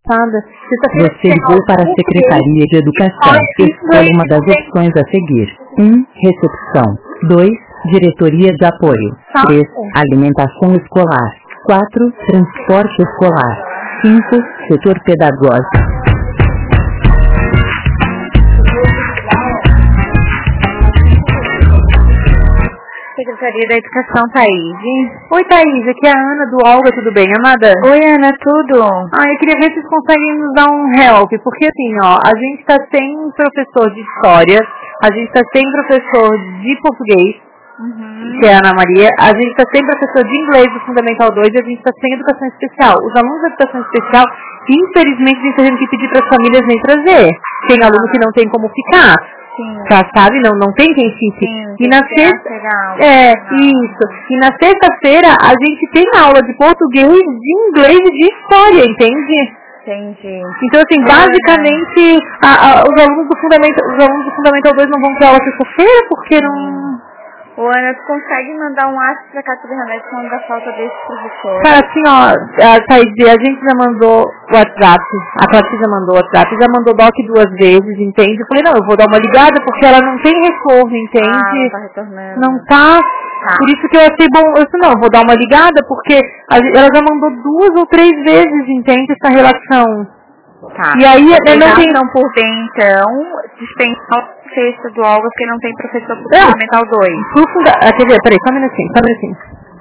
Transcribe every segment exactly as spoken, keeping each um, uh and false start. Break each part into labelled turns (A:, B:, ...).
A: passada.
B: Você ligou para a Secretaria de Educação. Escolha uma das opções a seguir. um. Recepção. dois. Diretoria de Apoio. três. Alimentação escolar. quatro. Transporte escolar. cinco. Setor pedagógico.
A: Secretaria da Educação, Thaís. Oi, Thaís, aqui é a Ana do Olga, tudo bem, amada?
C: Oi, Ana, tudo?
A: Ah, eu queria ver se vocês conseguem nos dar um help, porque assim, ó, a gente tá sem professor de História, a gente tá sem professor de Português, uhum. que é a Ana Maria, a gente tá sem professor de Inglês do Fundamental dois e a gente tá sem Educação Especial. Os alunos da Educação Especial, infelizmente, a gente tá tendo que pedir para as famílias nem trazer. Tem aluno que não tem como ficar. Já sabe, não, não tem quem fique.
C: Sim,
A: e na sexta, é, isso. E na sexta-feira a gente tem aula de português, de inglês e de história, entende?
C: Entendi.
A: Então assim, basicamente a, a, os alunos do Fundamental, os alunos do Fundamental dois não vão ter aula sexta-feira porque não.
C: Ô, Ana, tu consegue mandar um WhatsApp pra Cátia Bernadette falando da falta desse professor?
A: Cara, assim, ó, a Thaís, a gente já mandou WhatsApp, a Cátia já mandou WhatsApp, já mandou doc duas vezes, entende? Eu falei, não, eu vou dar uma ligada porque ela não tem retorno, entende?
C: Ah, não tá retornando.
A: Não tá. tá. Por isso que eu achei bom, eu disse, não, eu vou dar uma ligada porque a, ela já mandou duas ou três vezes, entende, essa relação.
C: Tá.
A: E aí, eu não tenho...
C: não por bem, então, dispensar sexta do Olga porque não tem professor pro é. Fundamental dois.
A: Funda... Ah, quer dizer, peraí, só um minutinho, só um minutinho.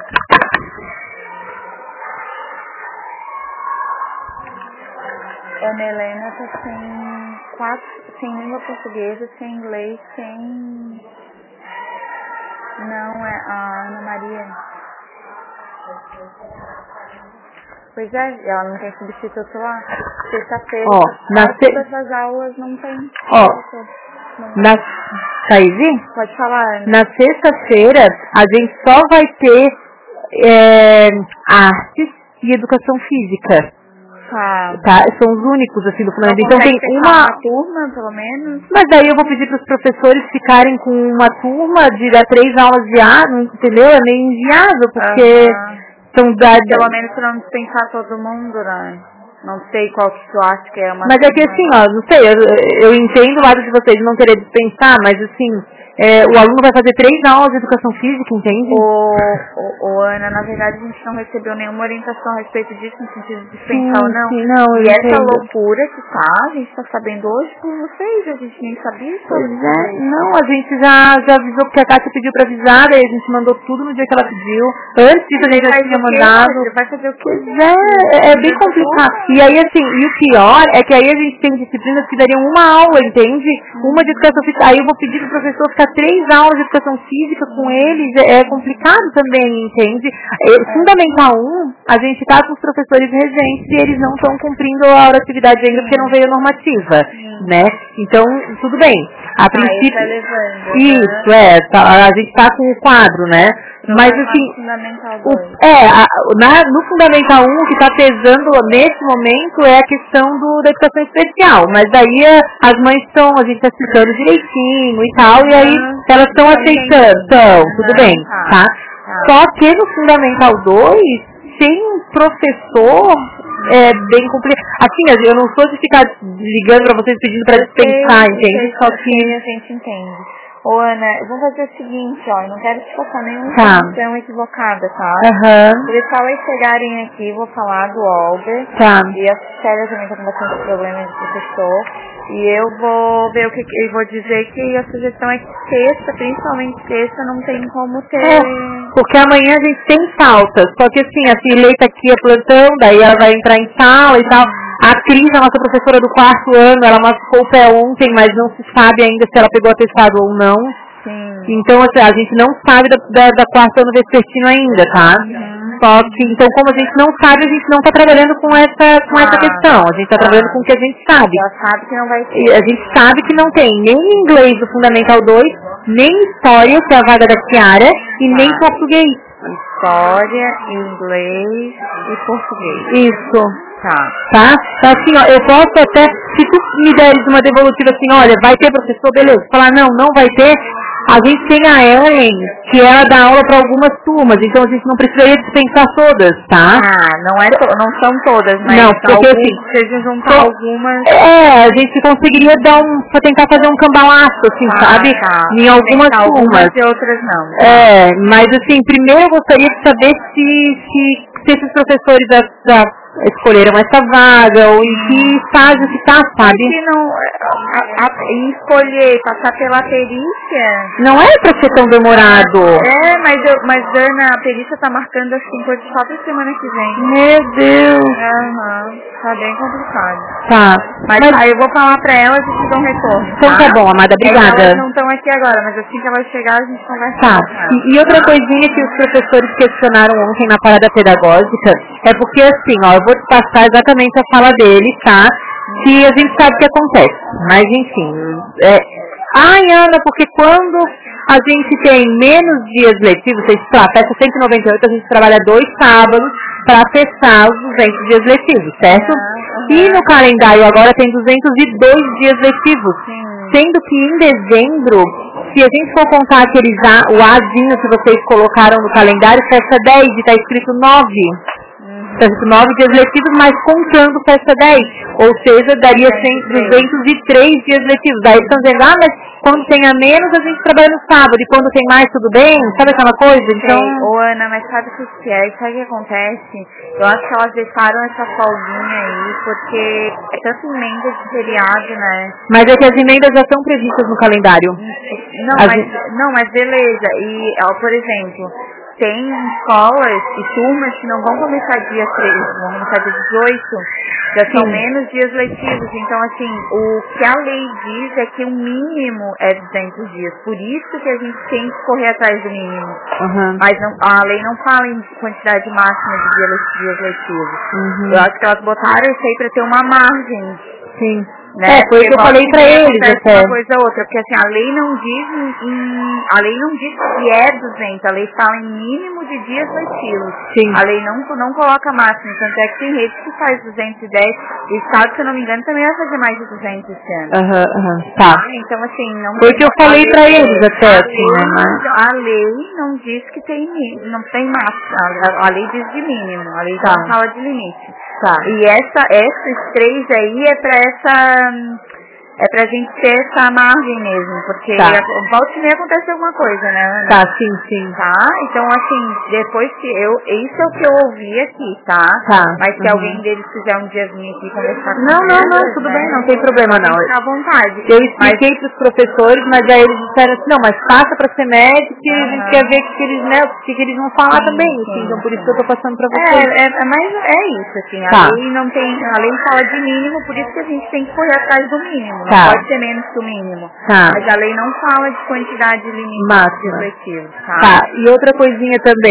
C: Ana Helena tá sem quatro, sem língua portuguesa, sem inglês, sem... Não, é a Ana Maria. Pois é, ela não tem substituto lá. Sexta-feira,
A: ó, na se...
C: todas as aulas não tem.
A: Ó, na... Thaís?
C: Pode falar, Ana.
A: Na sexta-feira, a gente só vai ter é, artes e educação física.
C: Tá.
A: tá. São os únicos, assim, do fundamental. Então tem uma...
C: uma turma, pelo menos.
A: Mas daí eu vou pedir para os professores ficarem com uma turma de dar três aulas de ar, entendeu? É meio inviável, porque...
C: Uhum.
A: São da...
C: Pelo menos para não dispensar todo mundo, né? Não sei qual que tu acha que é uma...
A: Mas é que assim, ó, não sei, eu, eu entendo o lado de vocês não querer dispensar, mas assim, é, o aluno vai fazer três aulas de educação física, entende?
C: Ô, ô, ô, Ana, na verdade a gente não recebeu nenhuma orientação a respeito disso, no sentido de dispensar ou não.
A: Sim, não, eu
C: e essa
A: entendo.
C: loucura que tá, a gente tá sabendo hoje por vocês, a gente nem sabia.
A: Pois é, não, a gente já, já avisou porque a Cátia pediu pra avisar, daí a gente mandou tudo no dia que ela pediu. Antes disso a gente já tinha mandado.
C: Vai fazer o quê?
A: Pois é, é bem complicado. E aí assim, e o pior é que aí a gente tem disciplinas que dariam uma aula, entende? Uma de educação física. Aí eu vou pedir pro professor ficar três aulas de educação física com eles, é, é complicado também, entende? É, Fundamental um, a gente tá com os professores regentes e eles não estão cumprindo a atividade ainda porque não veio a normativa, né? Então, tudo bem. A princípio,
C: tá levando,
A: isso, né? é, tá, a gente tá com o quadro, né? Mas assim, o, é, a, na, no Fundamental um, o que está pesando nesse momento é a questão do, da educação especial. Mas daí a, as mães estão, a gente está explicando direitinho e tal, e aí elas estão aceitando. Então, tudo bem, tá? Só que no Fundamental dois, sem professor, é bem complicado. Assim, eu não sou de ficar ligando para vocês pedindo para dispensar, entende? Só que
C: a gente entende. Ô, Ana, eu vou fazer o seguinte, ó, eu não quero te passar nenhuma
A: tá.
C: informação equivocada, tá?
A: Aham.
C: Uhum. Eles só eles chegarem aqui, vou falar do Olga.
A: Tá.
C: E a Célia também tá com bastante problema de professor. E eu vou ver o que, eu vou dizer que a sugestão é que sexta, principalmente sexta, não tem como ter...
A: É, porque amanhã a gente tem faltas, só que assim, a Filei tá aqui a plantão, daí ela vai entrar em sala e tal. A Cris, a nossa professora do quarto ano, ela machucou o pé ontem, mas não se sabe ainda se ela pegou atestado ou não.
C: Sim.
A: Então, assim, a gente não sabe da, da, da quarto ano vespertino ainda, tá?
C: Uhum.
A: Só que, então, como a gente não sabe, a gente não tá trabalhando com essa, com ah, essa questão. A gente tá ah, trabalhando com o que a gente sabe.
C: Já sabe que não vai ter.
A: E a gente sabe que não tem nem inglês do Fundamental dois, nem história, que é a vaga da Kiara, e ah, nem português.
C: História, inglês e português.
A: Isso.
C: Tá.
A: Tá? Então, assim, ó, eu posso até, se tu me deres uma devolutiva assim, olha, vai ter professor, beleza. Falar, não, não vai ter, A gente tem a Ellen, que ela dá aula para algumas turmas, então a gente não precisaria dispensar todas, tá?
C: Ah, não, é to não são todas, mas
A: não, porque
C: algumas,
A: assim,
C: se a gente juntar
A: so,
C: algumas...
A: É, a gente conseguiria dar um, pra tentar fazer um cambalaço, assim,
C: ah,
A: sabe?
C: Tá.
A: Em algumas
C: turmas.
A: algumas
C: e outras não. Tá?
A: É, mas assim, primeiro eu gostaria de saber se, se, se esses professores da, da escolheram essa vaga, ou em que estágio que tá, sabe?
C: Se não, a, a, escolher, passar pela perícia...
A: Não é pra ser tão demorado.
C: É, mas, eu, mas Ana, a perícia tá marcando assim, coisa só pra semana que vem.
A: Meu Deus.
C: Aham, uhum, tá bem complicado.
A: Tá.
C: Mas,
A: mas...
C: tá, eu vou falar pra elas e te dou um retorno.
A: Então tá, tá bom, amada, obrigada.
C: Elas não estão aqui agora, mas assim que elas chegarem a gente conversa.
A: Tá. E, e outra coisinha que os professores questionaram ontem na parada pedagógica é porque assim, ó, eu vou te passar exatamente a fala deles, tá? Que a gente sabe o que acontece. Mas enfim, é... Ai, Ana, porque quando a gente tem menos dias letivos, sei lá, festa cento e noventa e oito, a gente trabalha dois sábados para fechar os duzentos dias letivos, certo? Uhum. E no calendário agora tem duzentos e dois dias letivos, Sim. sendo que em dezembro, se a gente for contar aqueles A, o Azinho que vocês colocaram no calendário, fecha dez e está escrito nove. Está escrito nove dias letivos, mas contando fecha dez. Ou seja, daria duzentos e três dias letivos. Daí estão dizendo, ah, mas quando tem a menos a gente trabalha no sábado, e quando tem mais tudo bem, sabe aquela coisa? Então...
C: Sei. Ô Ana, mas sabe o que é? Sabe o que acontece? Eu acho que elas deixaram essa folguinha aí, porque é tanto emenda de feriado, né?
A: Mas é que as emendas já estão previstas no calendário.
C: Não,
A: as...
C: mas, não mas beleza. E, ó, por exemplo... Tem escolas e turmas que não vão começar dia treze, vão começar dia dezoito, já são Sim. menos dias letivos. Então, assim, o que a lei diz é que o mínimo é duzentos dias. Por isso que a gente tem que correr atrás do mínimo. Uhum. Mas não, a lei não fala em quantidade máxima de dias letivos. Uhum. Eu acho que elas botaram isso aí para ter uma margem.
A: Sim.
C: Né?
A: É, foi o que eu falei pra eles até.
C: Uma coisa ou outra, porque assim, a lei não diz em, a lei não diz que é duzentos, a lei fala em mínimo de dias letivos.
A: Sim.
C: A lei não, não coloca máximo, tanto é que tem rede que faz duzentos e dez, e o Estado, se eu não me engano, também vai fazer mais de duzentos esse ano.
A: Aham, uhum, aham, uhum. Tá.
C: Então assim, não
A: foi o que eu falei pra eles até, assim, né?
C: Mas... A lei não diz que tem, não tem máximo, a, a lei diz de mínimo, a lei tá. não fala de limite. Tá. E essa, esses três aí é pra essa, é pra gente ter essa margem mesmo, porque tá. volta e meia acontece alguma coisa, né?
A: Tá, sim, sim.
C: Tá? Então, assim, depois que eu, isso é o que eu ouvi aqui, tá?
A: Tá.
C: Mas se
A: uhum.
C: alguém deles quiser um dia vir aqui conversar com
A: Não, não, não,
C: eles,
A: tudo
C: né?
A: bem, não tem problema não.
C: Fica à vontade.
A: Eu expliquei mas... pros professores, mas aí eles disseram assim, não, mas passa pra ser médico que uhum. a gente quer ver o que eles, né, o que eles vão falar sim, também, sim, assim, então por isso que eu tô passando pra vocês.
C: É, é, mas é isso, assim, a tá. lei não tem, a lei fala de mínimo, por isso que a gente tem que correr atrás do mínimo, tá. não pode ser menos que o mínimo.
A: Tá.
C: Mas a lei não fala de quantidade limitada de letivos, tá?
A: Tá, e outra coisinha também,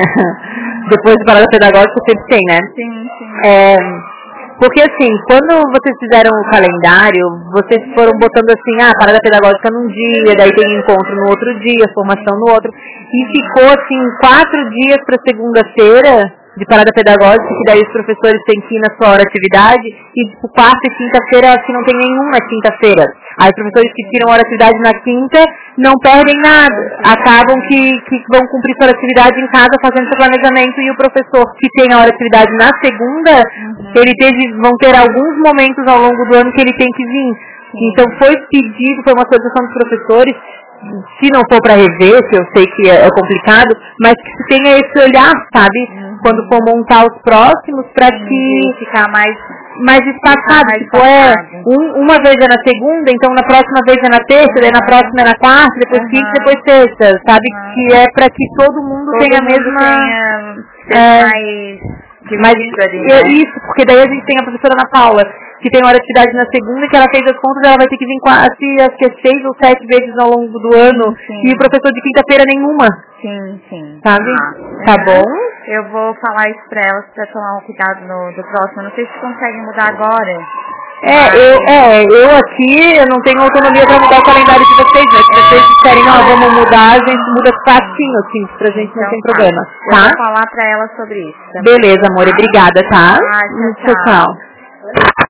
A: depois de parada pedagógica sempre tem, né?
C: Sim, sim.
A: É, porque assim, quando vocês fizeram o calendário, vocês foram botando assim, ah, parada pedagógica num dia, daí tem encontro no outro dia, formação no outro, e ficou assim, quatro dias para segunda-feira, de parada pedagógica, que daí os professores têm que ir na sua hora atividade, e tipo, quarta e quinta-feira, acho que não tem nenhuma quinta-feira. Aí os professores que tiram hora atividade na quinta não perdem nada, acabam que, que vão cumprir sua atividade em casa fazendo seu planejamento, e o professor que tem a hora atividade na segunda, uhum. ele teve, vão ter alguns momentos ao longo do ano que ele tem que vir. Sim. Então foi pedido, foi uma solicitação dos professores, se não for para rever, que eu sei que é, é complicado, mas que se tenha esse olhar, sabe? Uhum. Quando for montar os próximos, para que
C: ficar mais,
A: mais espaçado. Mais tipo, é, um, uma vez é na segunda, então na próxima vez é na terça, daí na próxima é na quarta, depois uhum. quinta, depois sexta, sabe? Uhum. Que é para que todo mundo
C: todo
A: tenha a
C: mundo
A: mesma...
C: Tenha, é, mais...
A: Mas
C: ali,
A: é
C: né?
A: isso, porque daí a gente tem a professora Ana Paula, que tem hora de atividade na segunda, que ela fez as contas, ela vai ter que vir quase, acho que é seis ou sete vezes ao longo do ano, sim. e o professor de quinta-feira nenhuma.
C: Sim, sim.
A: Sabe?
C: Ah,
A: tá
C: é.
A: bom?
C: Eu vou falar isso pra elas, pra tomar um cuidado no, do próximo. Não sei se conseguem mudar agora.
A: É, eu, é, eu aqui, eu não tenho autonomia pra mudar o calendário de vocês, né? Se vocês disserem, ó, vamos mudar, a gente muda facinho, assim, pra gente então, não tem problema, tá?
C: Eu vou falar pra ela sobre isso. Tá?
A: Beleza, amor, obrigada, tá?
C: Ah, tchau, tchau.
A: tchau. tchau.